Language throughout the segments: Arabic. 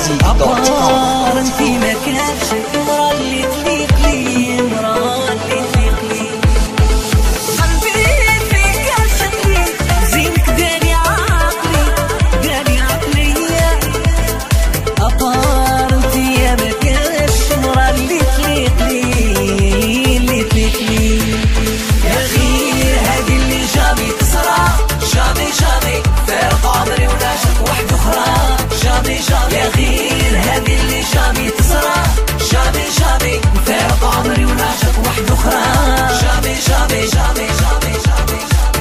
Easy.com. انتي ما كانش المرا اللي تليق لي، المرا اللي تليق لي. قلبي فيك عشقني، زينك داري عقلي، داري عقليا. أبار انتي ما كانش المرا اللي تليق لي، اللي تليق لي. يا غير هادي اللي جامي تصرى، جامي جامي فارق عمري ونعشق واحدة أخرى. جامي جامي يا غير هادي اللي جامي تصرى، جامي جامي فارق عمري ونعشق واحدة أخرى. جامي جامي جامي جامي جامي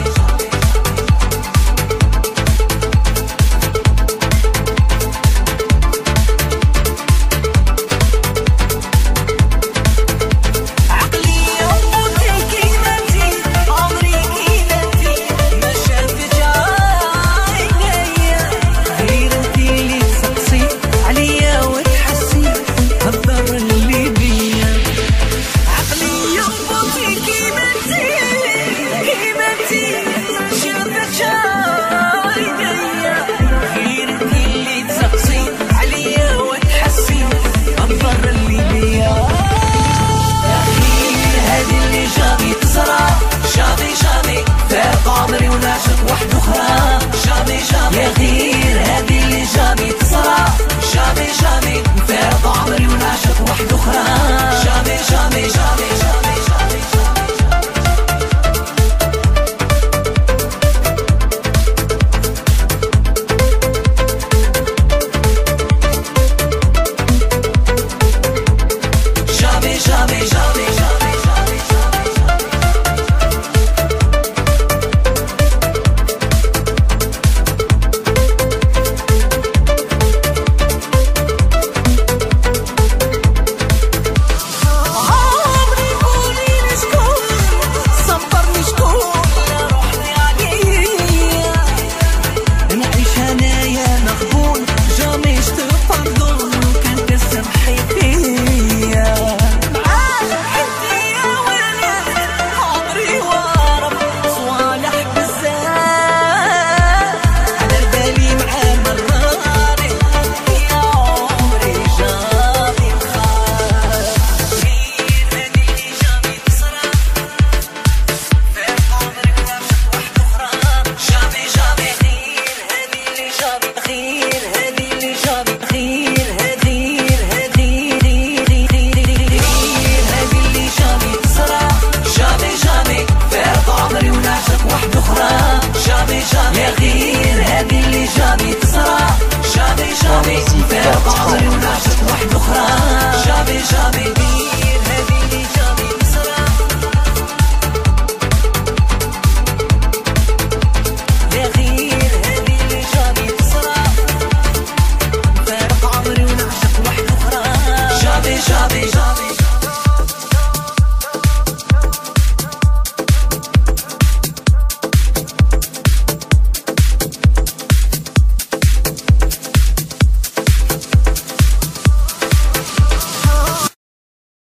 يا غير هادي اللي جامي تصرى، جامي جامي فارق عمري ونعشق واحدة أخرى. جامي جامي جامي جامي جامي جامي جامي